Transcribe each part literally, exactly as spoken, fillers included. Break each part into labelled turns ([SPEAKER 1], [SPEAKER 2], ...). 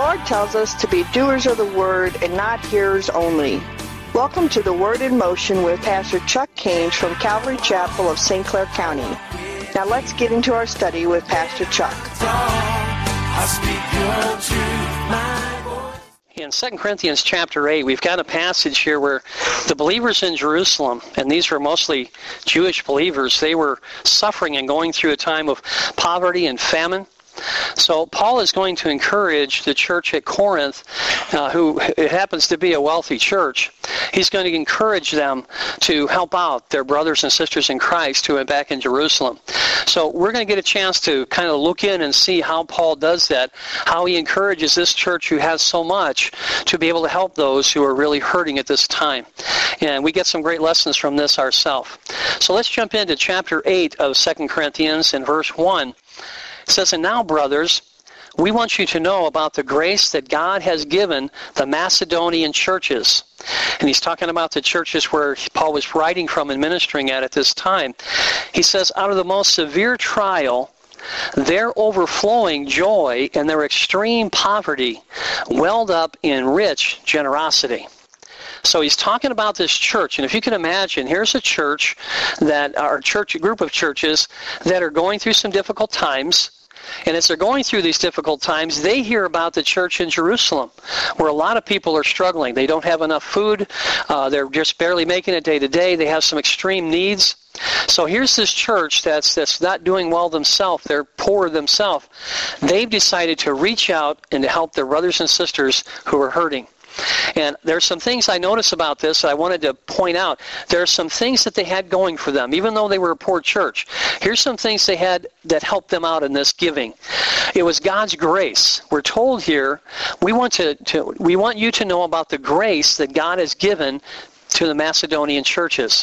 [SPEAKER 1] Lord tells us to be doers of the Word and not hearers only. Welcome to the Word in Motion with Pastor Chuck Caines from Calvary Chapel of Saint Clair County. Now let's get into our study with Pastor Chuck.
[SPEAKER 2] In Second Corinthians chapter eight, we've got a passage here where the believers in Jerusalem, and these were mostly Jewish believers, they were suffering and going through a time of poverty and famine. So Paul is going to encourage the church at Corinth, uh, who it happens to be a wealthy church. He's going to encourage them to help out their brothers and sisters in Christ who are back in Jerusalem. So we're going to get a chance to kind of look in and see how Paul does that, how he encourages this church who has so much to be able to help those who are really hurting at this time. And we get some great lessons from this ourselves. So let's jump into chapter eight of Second Corinthians in verse one. It says, "And now, brothers, we want you to know about the grace that God has given the Macedonian churches." And he's talking about the churches where Paul was writing from and ministering at at this time. He says, "Out of the most severe trial, their overflowing joy and their extreme poverty welled up in rich generosity." So he's talking about this church, and if you can imagine, here's a church that, our church, a group of churches that are going through some difficult times. And as they're going through these difficult times, they hear about the church in Jerusalem, where a lot of people are struggling. They don't have enough food. Uh, they're just barely making it day to day. They have some extreme needs. So here's this church that's that's not doing well themselves. They're poor themselves. They've decided to reach out and to help their brothers and sisters who are hurting. And there's some things I notice about this I wanted to point out. There are some things that they had going for them, even though they were a poor church. Here's some things they had that helped them out in this giving. It was God's grace. We're told here, we want to, to we want you to know about the grace that God has given to the Macedonian churches.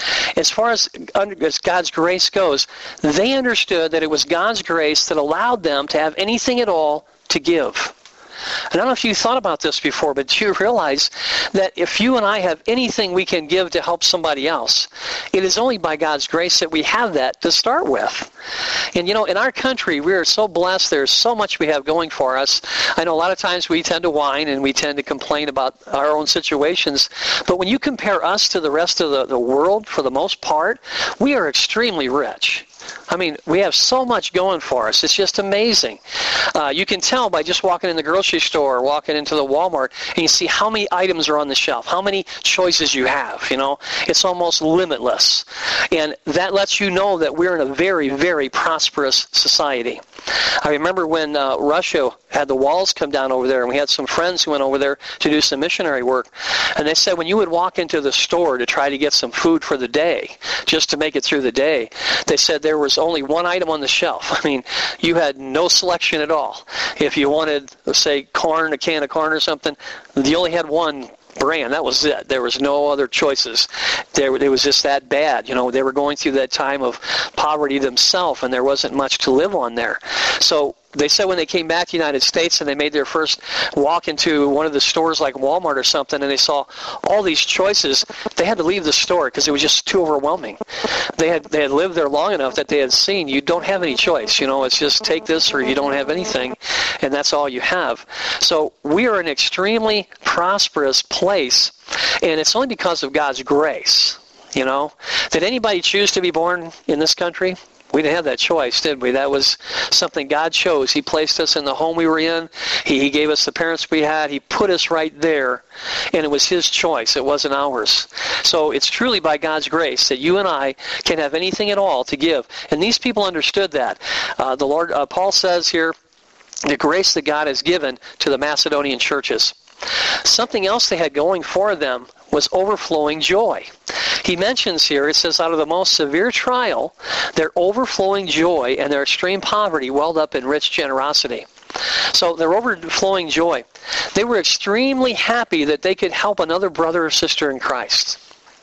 [SPEAKER 2] As far as, as God's grace goes, they understood that it was God's grace that allowed them to have anything at all to give. I don't know if you thought about this before, but you realize that if you and I have anything we can give to help somebody else, it is only by God's grace that we have that to start with. And you know, in our country, we are so blessed. There's so much we have going for us. I know a lot of times we tend to whine and we tend to complain about our own situations. But when you compare us to the rest of the, the world, for the most part, we are extremely rich. I mean, we have so much going for us. It's just amazing. Uh, you can tell by just walking in the grocery store or walking into the Walmart, and you see how many items are on the shelf, how many choices you have, you know. It's almost limitless. And that lets you know that we're in a very, very prosperous society. I remember when uh, Russia had the walls come down over there, and we had some friends who went over there to do some missionary work. And they said when you would walk into the store to try to get some food for the day, just to make it through the day, they said there was only one item on the shelf. I mean, you had no selection at all. If you wanted, say, corn, a can of corn or something, you only had one brand. That was it. There was no other choices. There, it was just that bad. You know, they were going through that time of poverty themselves, and there wasn't much to live on there. So they said when they came back to the United States and they made their first walk into one of the stores like Walmart or something, and they saw all these choices, they had to leave the store because it was just too overwhelming. They had they had lived there long enough that they had seen you don't have any choice. You know, it's just take this or you don't have anything, and that's all you have. So we are an extremely prosperous place, and it's only because of God's grace. You know, did anybody choose to be born in this country? We didn't have that choice, did we? That was something God chose. He placed us in the home we were in. He, he gave us the parents we had. He put us right there, and it was His choice. It wasn't ours. So it's truly by God's grace that you and I can have anything at all to give. And these people understood that. Uh, the Lord, uh, Paul says here, the grace that God has given to the Macedonian churches. Something else they had going for them was overflowing joy. He mentions here, it says, out of the most severe trial, their overflowing joy and their extreme poverty welled up in rich generosity. So their overflowing joy. They were extremely happy that they could help another brother or sister in Christ.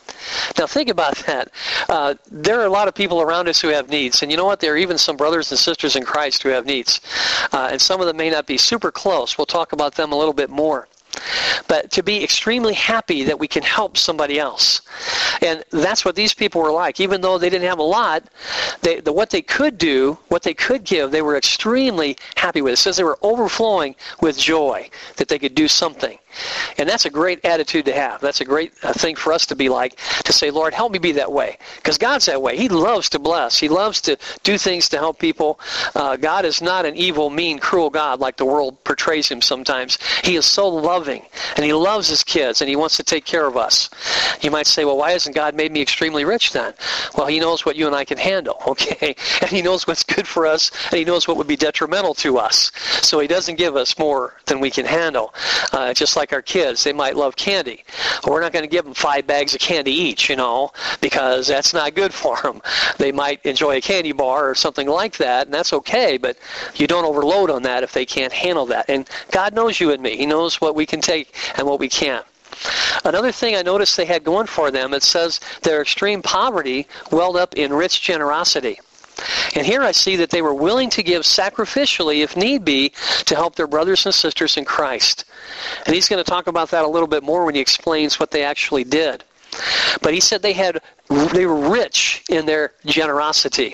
[SPEAKER 2] Now think about that. Uh, there are a lot of people around us who have needs. And you know what? There are even some brothers and sisters in Christ who have needs. Uh, and some of them may not be super close. We'll talk about them a little bit more. but to be extremely happy that we can help somebody else. And that's what these people were like. Even though they didn't have a lot, they, the, what they could do, what they could give, they were extremely happy with. It says they were overflowing with joy that they could do something. And that's a great attitude to have. That's a great uh, thing for us to be like, to say, Lord, help me be that way. Because God's that way. He loves to bless. He loves to do things to help people. Uh, God is not an evil, mean, cruel God like the world portrays him sometimes. He is so loving, and he loves his kids, and he wants to take care of us. You might say, well, why hasn't God made me extremely rich then? Well, he knows what you and I can handle, okay? And he knows what's good for us, and he knows what would be detrimental to us. So he doesn't give us more than we can handle. Uh, just like our kids, they might love candy. Well, we're not going to give them five bags of candy each, you know, because that's not good for them. They might enjoy a candy bar or something like that, and that's okay, but you don't overload on that if they can't handle that. And God knows you and me. He knows what we can take and what we can't. Another thing I noticed they had going for them, it says their extreme poverty welled up in rich generosity. And here I see that they were willing to give sacrificially, if need be, to help their brothers and sisters in Christ. And he's going to talk about that a little bit more when he explains what they actually did. But he said they had they were rich in their generosity.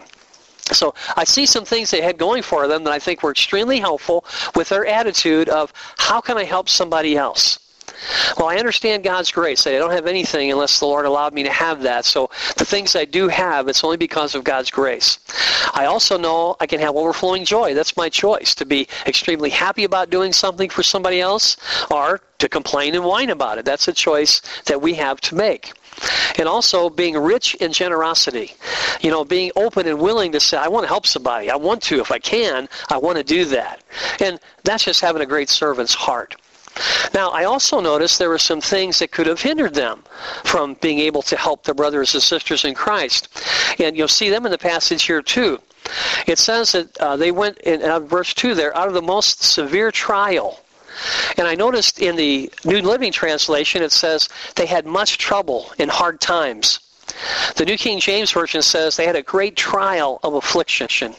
[SPEAKER 2] So I see some things they had going for them that I think were extremely helpful with their attitude of, how can I help somebody else? Well, I understand God's grace. I don't have anything unless the Lord allowed me to have that. So the things I do have, it's only because of God's grace. I also know I can have overflowing joy. That's my choice, to be extremely happy about doing something for somebody else, or to complain and whine about it. That's a choice that we have to make. And also being rich in generosity. You know, being open and willing to say, I want to help somebody. I want to. If I can, I want to do that. And that's just having a great servant's heart. Now, I also noticed there were some things that could have hindered them from being able to help their brothers and sisters in Christ. And you'll see them in the passage here too. It says that uh, they went, in uh, verse two there, out of the most severe trial. And I noticed in the New Living Translation it says they had much trouble in hard times. The New King James Version says they had a great trial of affliction.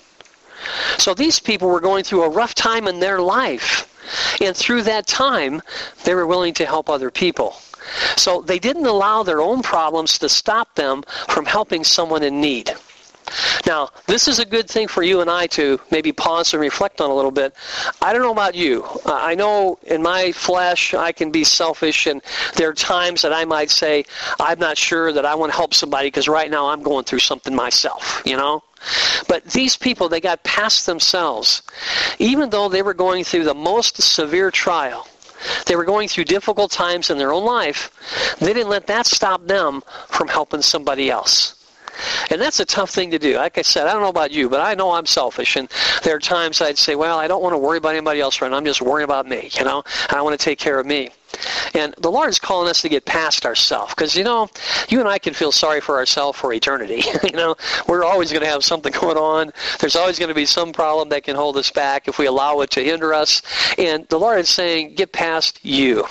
[SPEAKER 2] So these people were going through a rough time in their life. And through that time, they were willing to help other people. So they didn't allow their own problems to stop them from helping someone in need. Now, this is a good thing for you and I to maybe pause and reflect on a little bit. I don't know about you. Uh, I know in my flesh I can be selfish, and there are times that I might say, I'm not sure that I want to help somebody because right now I'm going through something myself, you know? But these people, they got past themselves. Even though they were going through the most severe trial, they were going through difficult times in their own life, they didn't let that stop them from helping somebody else. And that's a tough thing to do. Like I said, I don't know about you, but I know I'm selfish. And there are times I'd say, well, I don't want to worry about anybody else right now. I'm just worrying about me, you know. And I want to take care of me. And the Lord is calling us to get past ourselves. Because, you know, you and I can feel sorry for ourselves for eternity. You know, we're always going to have something going on. There's always going to be some problem that can hold us back if we allow it to hinder us. And the Lord is saying, get past you.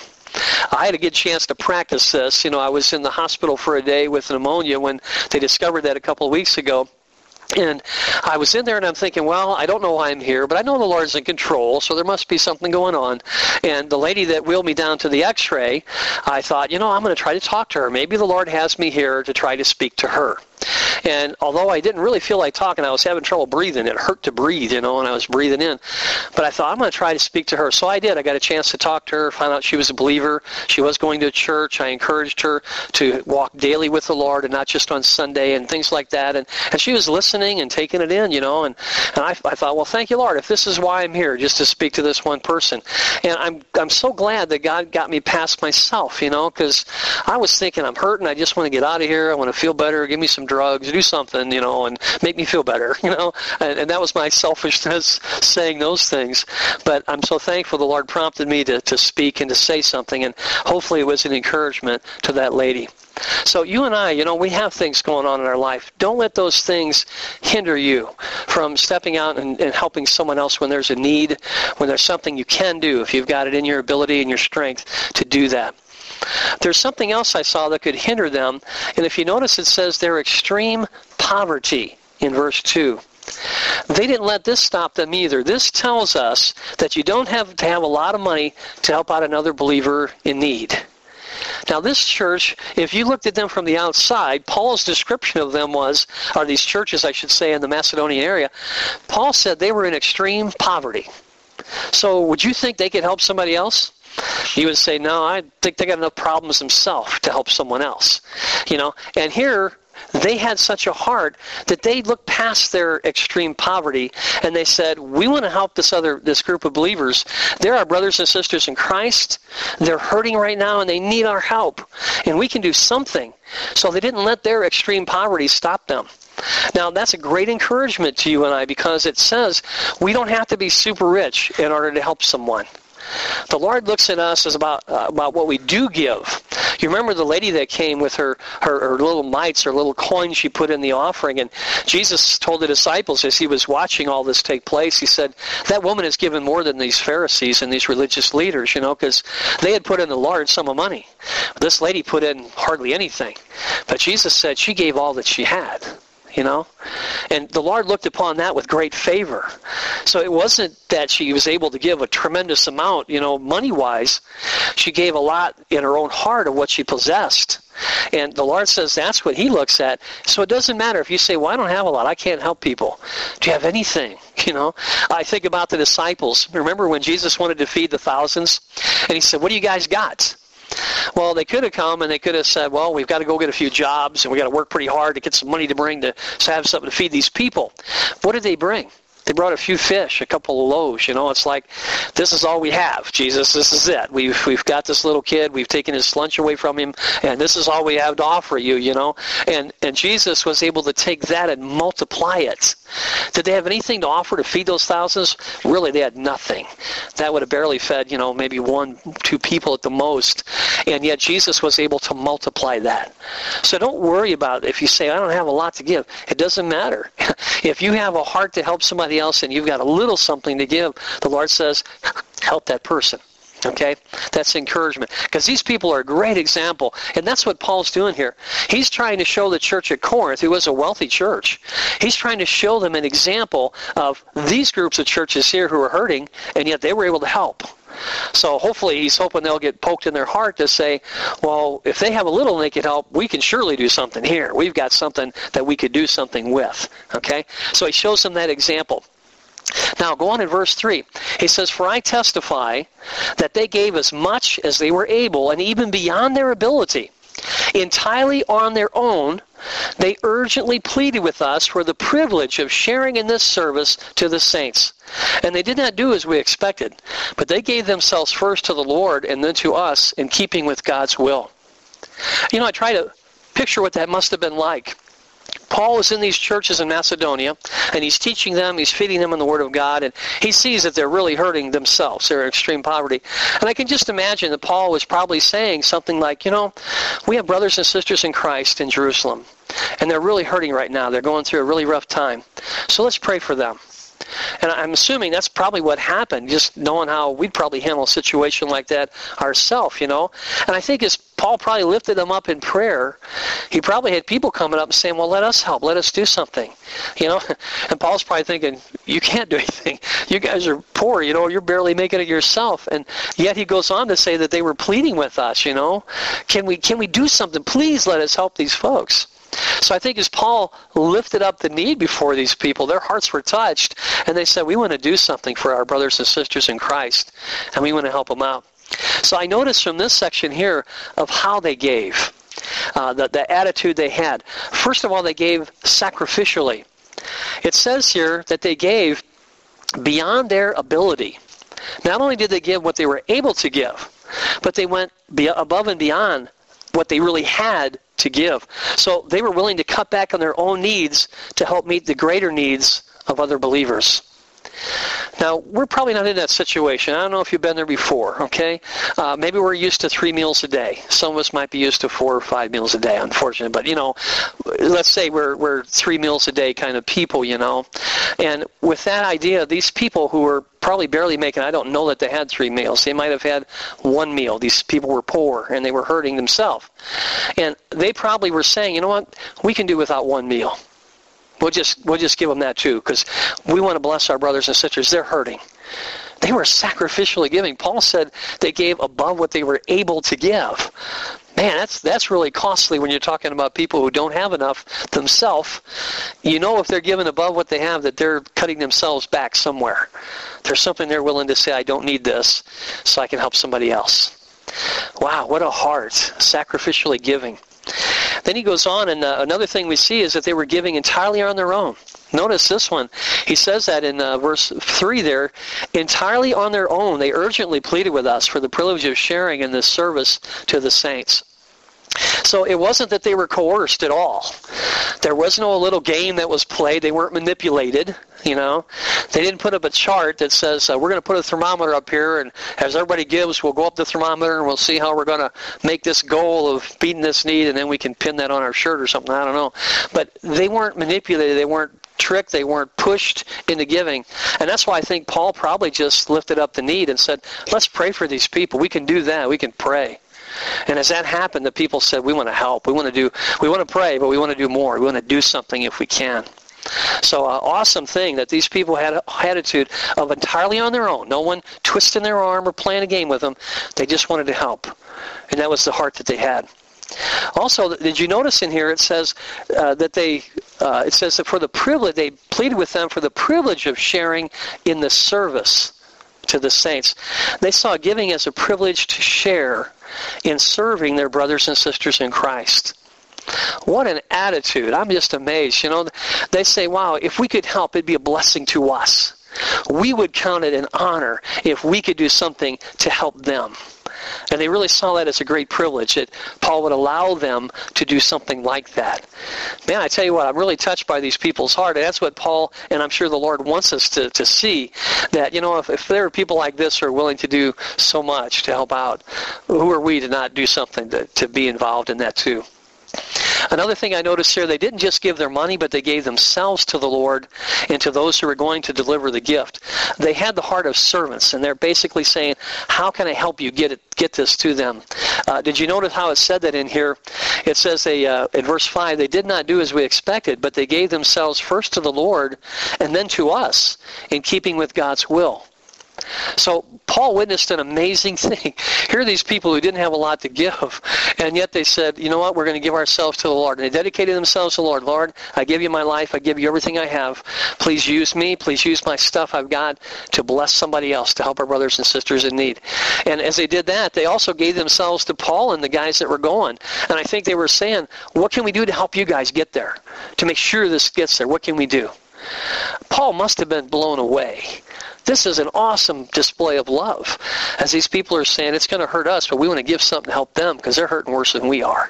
[SPEAKER 2] I had a good chance to practice this. You know, I was in the hospital for a day with pneumonia when they discovered that a couple of weeks ago. And I was in there and I'm thinking, well, I don't know why I'm here, but I know the Lord's in control, so there must be something going on. And the lady that wheeled me down to the x-ray, I thought, you know, I'm going to try to talk to her. Maybe the Lord has me here to try to speak to her. And although I didn't really feel like talking, I was having trouble breathing. It hurt to breathe, you know, and I was breathing in. But I thought, I'm going to try to speak to her. So I did. I got a chance to talk to her, find out she was a believer. She was going to church. I encouraged her to walk daily with the Lord and not just on Sunday and things like that. And, and she was listening and taking it in, you know. And, and I, I thought, well, thank you, Lord, if this is why I'm here, just to speak to this one person. And I'm, I'm so glad that God got me past myself, you know, because I was thinking, I'm hurting. I just want to get out of here. I want to feel better. Give me some drugs. Do something, you know, and make me feel better, you know, and, and that was my selfishness saying those things. But I'm so thankful the Lord prompted me to, to speak and to say something, and hopefully it was an encouragement to that lady. So you and I, you know, we have things going on in our life. Don't let those things hinder you from stepping out and, and helping someone else when there's a need, when there's something you can do, if you've got it in your ability and your strength to do that. There's something else I saw that could hinder them, and if you notice it says their extreme poverty in verse two. They didn't let this stop them either. This tells us that you don't have to have a lot of money to help out another believer in need. Now this church, if you looked at them from the outside, Paul's description of them was, or these churches I should say in the Macedonian area, Paul said they were in extreme poverty. So would you think they could help somebody else? You would say, no, I think they got enough problems themselves to help someone else. You know, and here they had such a heart that they looked past their extreme poverty and they said, we want to help this other this group of believers. They're our brothers and sisters in Christ. They're hurting right now and they need our help. And we can do something. So they didn't let their extreme poverty stop them. Now, that's a great encouragement to you and I, because it says we don't have to be super rich in order to help someone. The Lord looks at us as about uh, about what we do give. You remember the lady that came with her, her, her little mites, her little coins she put in the offering, and Jesus told the disciples as he was watching all this take place, he said, that woman has given more than these Pharisees and these religious leaders, you know, because they had put in a large sum of money. This lady put in hardly anything. But Jesus said she gave all that she had. You know, and the Lord looked upon that with great favor. So it wasn't that she was able to give a tremendous amount, you know, money-wise. She gave a lot in her own heart of what she possessed. And the Lord says that's what he looks at. So it doesn't matter if you say, well, I don't have a lot. I can't help people. Do you have anything? You know, I think about the disciples. Remember when Jesus wanted to feed the thousands? And he said, what do you guys got? Well, they could have come and they could have said, well, we've got to go get a few jobs and we've got to work pretty hard to get some money to bring to, to have something to feed these people. What did they bring? They brought a few fish, a couple of loaves. You know, it's like, this is all we have, Jesus. This is it. We've we've got this little kid. We've taken his lunch away from him, and this is all we have to offer you, you know. And, and Jesus was able to take that and multiply it. Did they have anything to offer to feed those thousands? Really, they had nothing. That would have barely fed, you know, maybe one, two people at the most. And yet Jesus was able to multiply that. So don't worry about it. If you say, I don't have a lot to give, it doesn't matter. If you have a heart to help somebody else and you've got a little something to give, the Lord says, help that person. Okay? That's encouragement. Because these people are a great example. And that's what Paul's doing here. He's trying to show the church at Corinth, who was a wealthy church, he's trying to show them an example of these groups of churches here who are hurting, and yet they were able to help. So hopefully he's hoping they'll get poked in their heart to say, well, if they have a little and they can help, we can surely do something here. We've got something that we could do something with. Okay? So he shows them that example. Now, go on in verse three. He says, for I testify that they gave as much as they were able, and even beyond their ability. Entirely on their own, they urgently pleaded with us for the privilege of sharing in this service to the saints. And they did not do as we expected, but they gave themselves first to the Lord and then to us in keeping with God's will. You know, I try to picture what that must have been like. Paul is in these churches in Macedonia, and he's teaching them, he's feeding them in the Word of God, and he sees that they're really hurting themselves. They're in extreme poverty. And I can just imagine that Paul was probably saying something like, you know, we have brothers and sisters in Christ in Jerusalem, and they're really hurting right now. They're going through a really rough time. So let's pray for them. And I'm assuming that's probably what happened, just knowing how we'd probably handle a situation like that ourselves, you know. And I think as Paul probably lifted them up in prayer, he probably had people coming up and saying, well, let us help. Let us do something, you know. And Paul's probably thinking, you can't do anything. You guys are poor, you know. You're barely making it yourself. And yet he goes on to say that they were pleading with us, you know. Can we, can we do something? Please let us help these folks. So I think as Paul lifted up the need before these people, their hearts were touched, and they said, we want to do something for our brothers and sisters in Christ, and we want to help them out. So I notice from this section here of how they gave, uh, the, the attitude they had. First of all, they gave sacrificially. It says here that they gave beyond their ability. Not only did they give what they were able to give, but they went be- above and beyond what they really had to give. So they were willing to cut back on their own needs to help meet the greater needs of other believers. Now, we're probably not in that situation. I don't know if you've been there before, okay? Uh, maybe we're used to three meals a day. Some of us might be used to four or five meals a day, unfortunately. But, you know, let's say we're, we're three meals a day kind of people, you know. And with that idea, these people who were probably barely making, I don't know that they had three meals. They might have had one meal. These people were poor, and they were hurting themselves. And they probably were saying, you know what, we can do without one meal. We'll just we'll just give them that too, because we want to bless our brothers and sisters. They're hurting. They were sacrificially giving. Paul said they gave above what they were able to give. Man, that's that's really costly when you're talking about people who don't have enough themselves. You know, if they're giving above what they have, that they're cutting themselves back somewhere. There's something they're willing to say, I don't need this, so I can help somebody else. Wow, what a heart, sacrificially giving. Then he goes on, and uh, another thing we see is that they were giving entirely on their own. Notice this one. He says that in uh, verse three there, entirely on their own, they urgently pleaded with us for the privilege of sharing in this service to the saints. So it wasn't that they were coerced at all. There was no little game that was played. They weren't manipulated, you know. They didn't put up a chart that says, uh, we're going to put a thermometer up here, and as everybody gives, we'll go up the thermometer, and we'll see how we're going to make this goal of beating this need, and then we can pin that on our shirt or something. I don't know. But they weren't manipulated. They weren't tricked. They weren't pushed into giving. And that's why I think Paul probably just lifted up the need and said, let's pray for these people. We can do that. We can pray. And as that happened, the people said, we want to help. We want to do, we want to pray, but we want to do more. We want to do something if we can. So an uh, awesome thing that these people had an attitude of entirely on their own. No one twisting their arm or playing a game with them. They just wanted to help. And that was the heart that they had. Also, did you notice in here it says uh, that they, uh, it says that for the privilege, they pleaded with them for the privilege of sharing in the service to the saints. They saw giving as a privilege to share in serving their brothers and sisters in Christ. What an attitude. I'm just amazed. You know, they say, wow, if we could help, it'd be a blessing to us. We would count it an honor if we could do something to help them. And they really saw that as a great privilege, that Paul would allow them to do something like that. Man, I tell you what, I'm really touched by these people's heart. And that's what Paul, and I'm sure the Lord wants us to, to see, that, you know, if, if there are people like this who are willing to do so much to help out, who are we to not do something to, to be involved in that too? Another thing I noticed here, they didn't just give their money, but they gave themselves to the Lord and to those who were going to deliver the gift. They had the heart of servants, and they're basically saying, how can I help you get it, get this to them? Uh, did you notice how it said that in here? It says they, uh, in verse five, they did not do as we expected, but they gave themselves first to the Lord and then to us, in keeping with God's will. So Paul witnessed an amazing thing. Here are these people who didn't have a lot to give, and yet they said, you know what, we're going to give ourselves to the Lord. And they dedicated themselves to the Lord. Lord, I give you my life. I give you everything I have. Please use me. Please use my stuff I've got to bless somebody else, to help our brothers and sisters in need. And as they did that, they also gave themselves to Paul and the guys that were going. And I think they were saying, what can we do to help you guys get there? To make sure this gets there, what can we do? Paul must have been blown away. This is an awesome display of love. As these people are saying, it's going to hurt us, but we want to give something to help them because they're hurting worse than we are.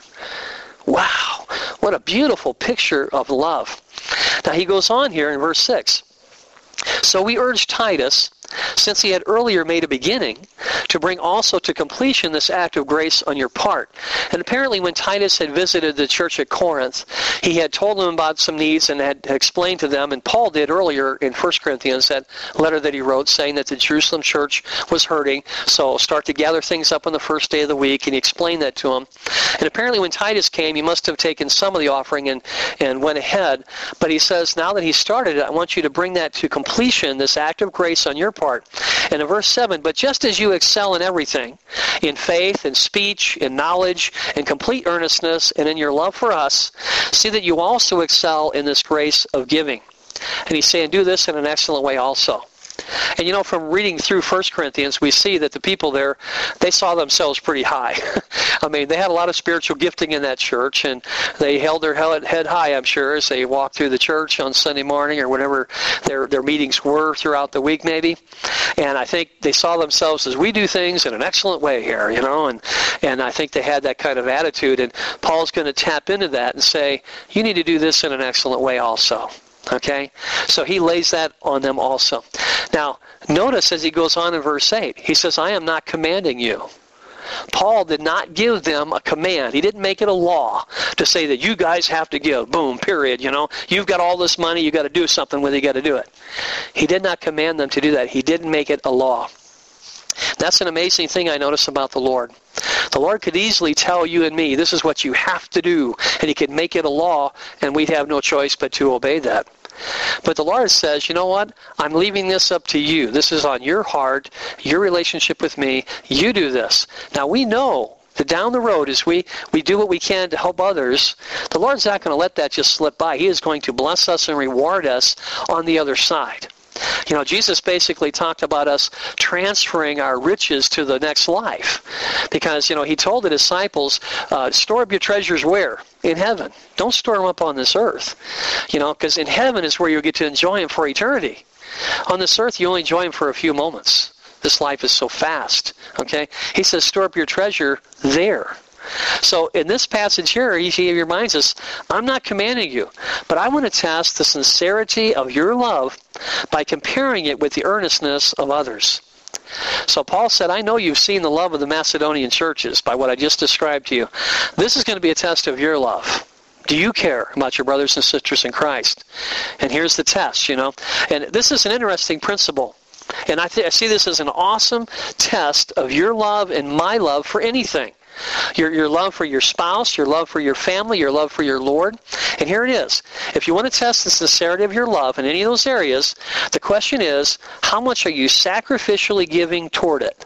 [SPEAKER 2] Wow, what a beautiful picture of love. Now he goes on here in verse six. So we urge Titus, since he had earlier made a beginning, to bring also to completion this act of grace on your part. And apparently when Titus had visited the church at Corinth, he had told them about some needs and had explained to them, and Paul did earlier in First Corinthians, that letter that he wrote saying that the Jerusalem church was hurting, so start to gather things up on the first day of the week, and he explained that to them. And apparently when Titus came, he must have taken some of the offering and, and went ahead, but he says, now that he started it, I want you to bring that to completion, this act of grace on your part. And in verse seven, but just as you excel in everything, in faith, in speech, in knowledge, in complete earnestness, and in your love for us, see that you also excel in this grace of giving. And he's saying, do this in an excellent way also. And you know, from reading through First Corinthians, we see that the people there, they saw themselves pretty high. I mean, they had a lot of spiritual gifting in that church, and they held their head high, I'm sure, as they walked through the church on Sunday morning or whatever their, their meetings were throughout the week maybe. And I think they saw themselves as, we do things in an excellent way here, you know, and, and I think they had that kind of attitude. And Paul's going to tap into that and say, you need to do this in an excellent way also. Okay? So he lays that on them also. Now, notice as he goes on in verse eight, he says, I am not commanding you. Paul did not give them a command. He didn't make it a law to say that you guys have to give. Boom, period. You know, you've got all this money, you've got to do something with it, you got to do it. He did not command them to do that. He didn't make it a law. That's an amazing thing I notice about the Lord. The Lord could easily tell you and me, this is what you have to do, and he could make it a law, and we'd have no choice but to obey that. But the Lord says, you know what? I'm leaving this up to you. This is on your heart, your relationship with me. You do this. Now, we know that down the road, as we, we do what we can to help others, the Lord's not going to let that just slip by. He is going to bless us and reward us on the other side. You know, Jesus basically talked about us transferring our riches to the next life. Because, you know, he told the disciples, uh, store up your treasures where? In heaven. Don't store them up on this earth. You know, because in heaven is where you get to enjoy them for eternity. On this earth, you only enjoy them for a few moments. This life is so fast. Okay? He says, store up your treasure there. So in this passage here, he reminds us, I'm not commanding you, but I want to test the sincerity of your love by comparing it with the earnestness of others. So Paul said, I know you've seen the love of the Macedonian churches by what I just described to you. This is going to be a test of your love. Do you care about your brothers and sisters in Christ? And here's the test, you know. And this is an interesting principle. And I, th- I see this as an awesome test of your love and my love for anything. Your, your love for your spouse, your love for your family, your love for your Lord. And here it is. If you want to test the sincerity of your love in any of those areas, the question is, how much are you sacrificially giving toward it?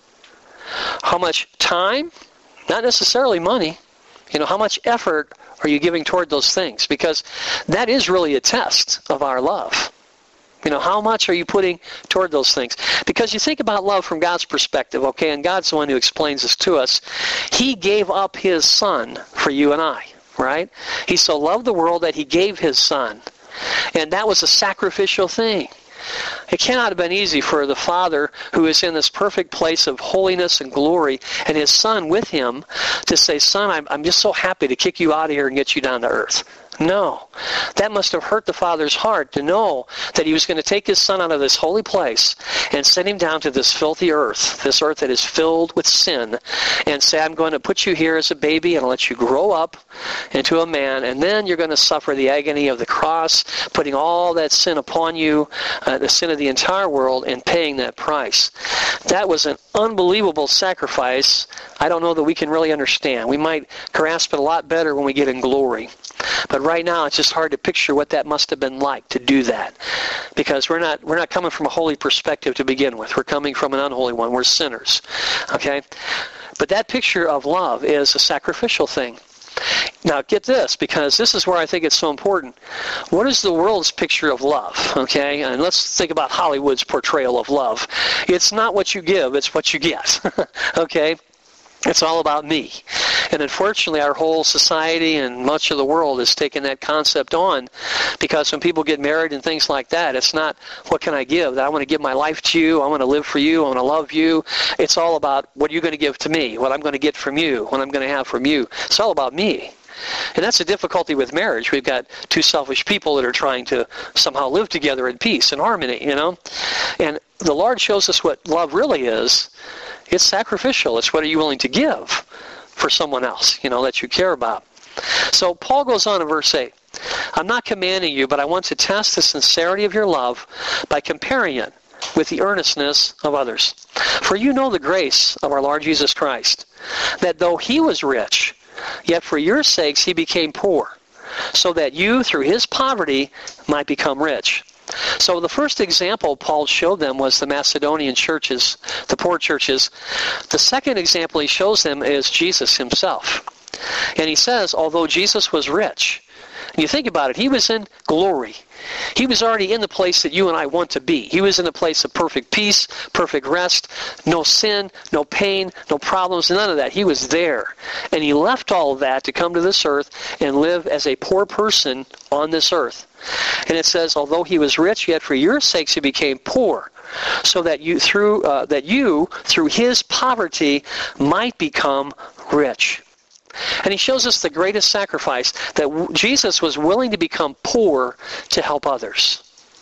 [SPEAKER 2] How much time? Not necessarily money. You know, how much effort are you giving toward those things? Because that is really a test of our love. You know, how much are you putting toward those things? Because you think about love from God's perspective, okay, and God's the one who explains this to us. He gave up his son for you and I, right? He so loved the world that he gave his son. And that was a sacrificial thing. It cannot have been easy for the Father, who is in this perfect place of holiness and glory, and his Son with him, to say, Son, I'm, I'm just so happy to kick you out of here and get you down to earth. No. That must have hurt the Father's heart to know that he was going to take his Son out of this holy place and send him down to this filthy earth, this earth that is filled with sin, and say, I'm going to put you here as a baby and let you grow up into a man, and then you're going to suffer the agony of the cross, putting all that sin upon you, uh, the sin of the entire world, and paying that price. That was an unbelievable sacrifice. I don't know that we can really understand. We might grasp it a lot better when we get in glory. But right now, it's just hard to picture what that must have been like to do that, because we're not we're not coming from a holy perspective to begin with. We're coming from an unholy one. We're sinners, okay? But that picture of love is a sacrificial thing. Now, get this, because this is where I think it's so important. What is the world's picture of love, okay? And let's think about Hollywood's portrayal of love. It's not what you give, it's what you get, okay? It's all about me. And unfortunately, our whole society and much of the world has taken that concept on, because when people get married and things like that, it's not, what can I give? I want to give my life to you. I want to live for you. I want to love you. It's all about what you're going to give to me, what I'm going to get from you, what I'm going to have from you. It's all about me. And that's the difficulty with marriage. We've got two selfish people that are trying to somehow live together in peace and harmony, you know. And the Lord shows us what love really is. It's sacrificial. It's what are you willing to give for someone else, you know, that you care about. So Paul goes on in verse eight. I'm not commanding you, but I want to test the sincerity of your love by comparing it with the earnestness of others. For you know the grace of our Lord Jesus Christ, that though he was rich, yet for your sakes he became poor, so that you through his poverty might become rich. So the first example Paul showed them was the Macedonian churches, the poor churches. The second example he shows them is Jesus himself. And he says, although Jesus was rich, and you think about it, he was in glory. He was already in the place that you and I want to be. He was in a place of perfect peace, perfect rest, no sin, no pain, no problems, none of that. He was there. And he left all of that to come to this earth and live as a poor person on this earth. And it says, although he was rich, yet for your sakes he became poor, so that you through uh, that you through his poverty might become rich. And he shows us the greatest sacrifice, that Jesus was willing to become poor to help others.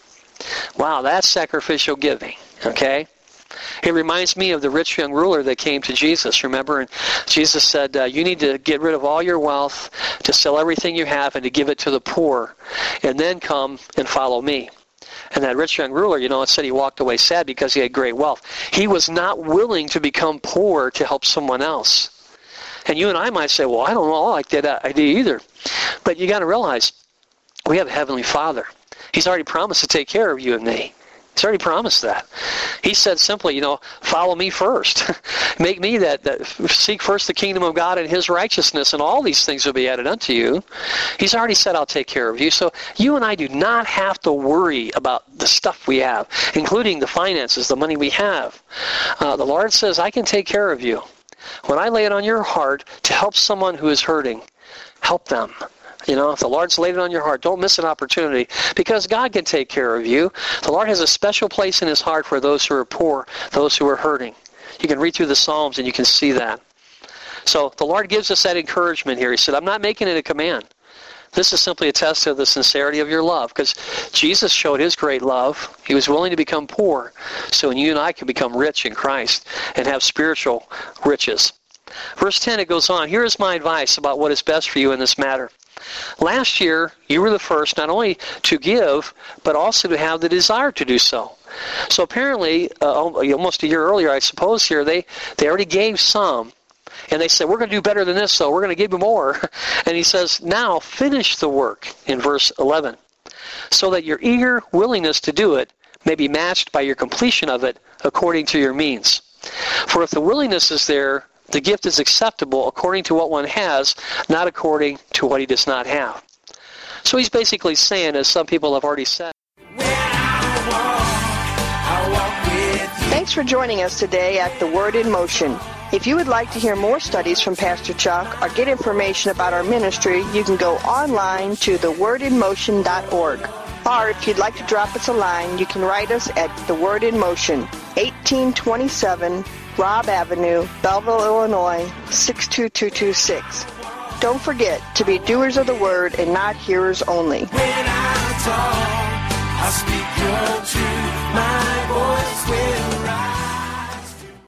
[SPEAKER 2] Wow, that's sacrificial giving, okay? It reminds me of the rich young ruler that came to Jesus, remember? And Jesus said, uh, you need to get rid of all your wealth, to sell everything you have, and to give it to the poor, and then come and follow me. And that rich young ruler, you know, it said he walked away sad because he had great wealth. He was not willing to become poor to help someone else. And you and I might say, well, I don't know like that idea either. But you got to realize, we have a Heavenly Father. He's already promised to take care of you and me. He's already promised that. He said simply, you know, follow me first. Make me that, that, seek first the kingdom of God and His righteousness, and all these things will be added unto you. He's already said, I'll take care of you. So you and I do not have to worry about the stuff we have, including the finances, the money we have. Uh, the Lord says, I can take care of you. When I lay it on your heart to help someone who is hurting, help them. You know, if the Lord's laid it on your heart, don't miss an opportunity, because God can take care of you. The Lord has a special place in His heart for those who are poor, those who are hurting. You can read through the Psalms and you can see that. So the Lord gives us that encouragement here. He said, I'm not making it a command. This is simply a test of the sincerity of your love, because Jesus showed His great love. He was willing to become poor so you and I can become rich in Christ and have spiritual riches. Verse ten, it goes on, here is my advice about what is best for you in this matter. Last year, you were the first not only to give, but also to have the desire to do so. So apparently, uh, almost a year earlier, I suppose here, they, they already gave some. And they said, we're going to do better than this, so we're going to give you more. And He says, now finish the work in verse eleven, so that your eager willingness to do it may be matched by your completion of it according to your means. For if the willingness is there, the gift is acceptable according to what one has, not according to what he does not have. So he's basically saying, as some people have already said,
[SPEAKER 1] thanks for joining us today at The Word in Motion. If you would like to hear more studies from Pastor Chuck or get information about our ministry, you can go online to the word in motion dot org. Or if you'd like to drop us a line, you can write us at The Word in Motion, eighteen twenty-seven Robb Avenue, Belleville, Illinois, six two two two six. Don't forget to be doers of the word and not hearers only. When I talk, I speak your truth, my voice will